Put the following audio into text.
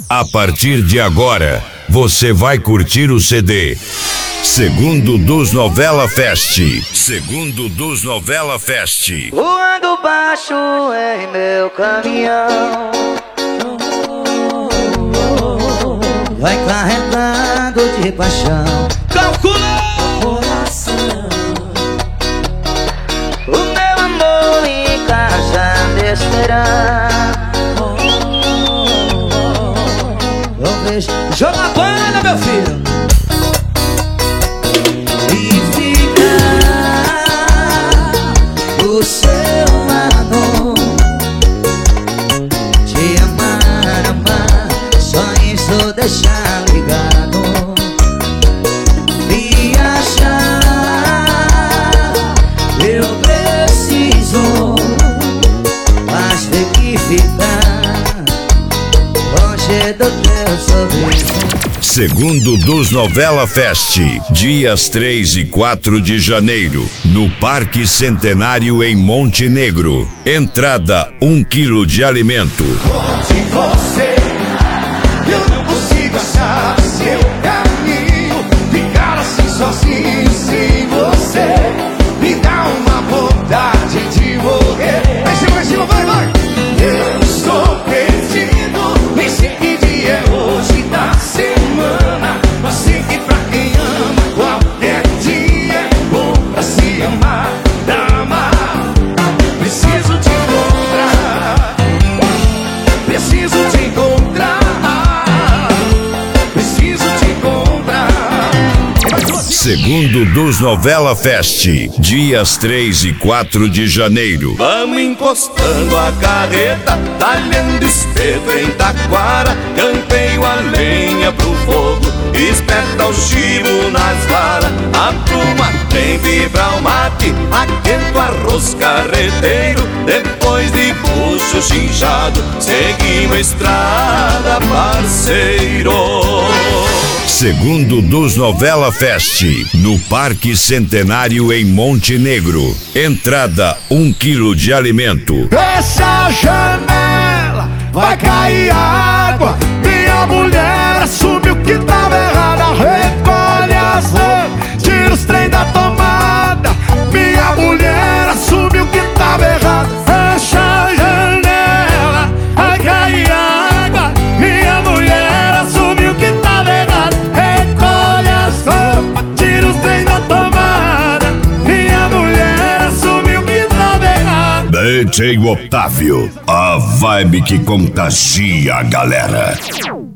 A partir de agora, você vai curtir o CD Segundo dos Novela Fest. Segundo dos Novela Fest. Voando baixo em meu caminhão, vai carregado de paixão. Calcula! Coração, o meu amor em casa me esperar. Eu vejo. Joga a banda, meu filho! E ficar do seu lado, te amar, só isso deixar ligado. Viajar, eu preciso, mas tem que ficar longe do teu sorriso. Segundo dos Novela Fest, dias 3 e 4 de janeiro, no Parque Centenário em Montenegro. Entrada 1 quilo de alimento. Onde você, eu não consigo achar seu caminho. Ficar assim sozinho sem você me dá uma vontade de morrer. Vai cima, vai, vai! Eu estou perdido, nem sei que dia é hoje da semana, mas sei que pra quem ama qualquer dia é bom pra se amar, dama. Preciso te encontrar, preciso te encontrar, preciso te encontrar. Segundo dos Novela Fest, dias 3 e 4 de janeiro. Vamos encostando a carreta, talhando espeto em taquara, campeio a lenha pro fogo, espeta o chibo nas varas, a pluma tem vibra o mate, aquento arroz carreteiro, depois de puxo chinchado, seguimos a estrada, parceiro. Segundo dos Novela Fest, no Parque Centenário em Montenegro. Entrada 1 quilo de alimento. Fecha a janela, vai cair água. Minha mulher assume o que tava errado, recolhe as roupas, tira os trem da tomada. Minha mulher assume o que tava errado. Fecha a janela, vai cair água. Minha mulher assume o que tava errado, recolhe as roupas, tira os trem da tomada. Minha mulher assume o que tava errado. DJ Otávio, a vibe que contagia a galera.